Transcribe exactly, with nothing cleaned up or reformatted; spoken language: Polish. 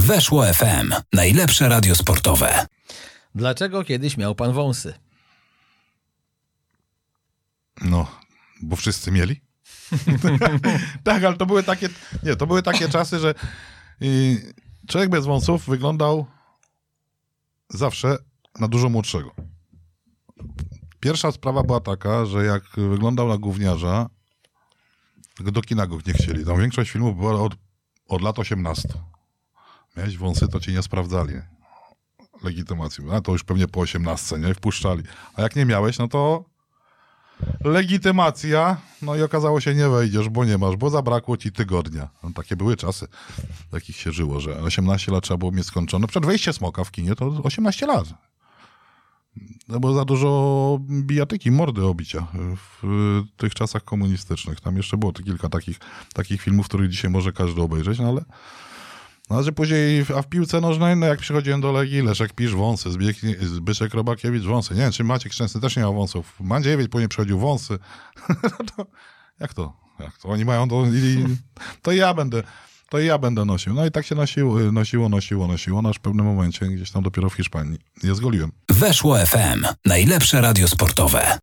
Weszło F M. Najlepsze radio sportowe. Dlaczego kiedyś miał pan wąsy? No, bo wszyscy mieli. Tak, ale to były takie, nie, to były takie czasy, że y, człowiek bez wąsów wyglądał zawsze na dużo młodszego. Pierwsza sprawa była taka, że jak wyglądał na gówniarza, tylko do kina go nie chcieli. Tam większość filmów była od, od lat osiemnastu. Miałeś wąsy, to cię nie sprawdzali legitymacją. A to już pewnie po osiemnastce, nie? Wpuszczali. A jak nie miałeś, no to legitymacja, no i okazało się, nie wejdziesz, bo nie masz, bo zabrakło ci tygodnia. No, takie były czasy, w jakich się żyło, że osiemnaście lat trzeba było mieć skończone. Przed wejściem Smoka w kinie to osiemnaście lat. To było za dużo bijatyki, mordy obicia w tych czasach komunistycznych. Tam jeszcze było kilka takich, takich filmów, których dzisiaj może każdy obejrzeć, no ale no, że później, a w piłce nożnej, no jak przychodziłem do Legii, Leszek Pisz, wąsy, Zbieg, Zbyszek Robakiewicz, wąsy. Nie wiem, czy Maciek Szczęsny też nie miał wąsów. Mandziewicz później przychodził wąsy. to, jak to? Jak to? Oni mają to i to ja będę, to ja będę nosił. No i tak się nosiło, nosiło, nosiło, nosiło, no aż w pewnym momencie, gdzieś tam dopiero w Hiszpanii, je zgoliłem. Weszło F M. Najlepsze radio sportowe.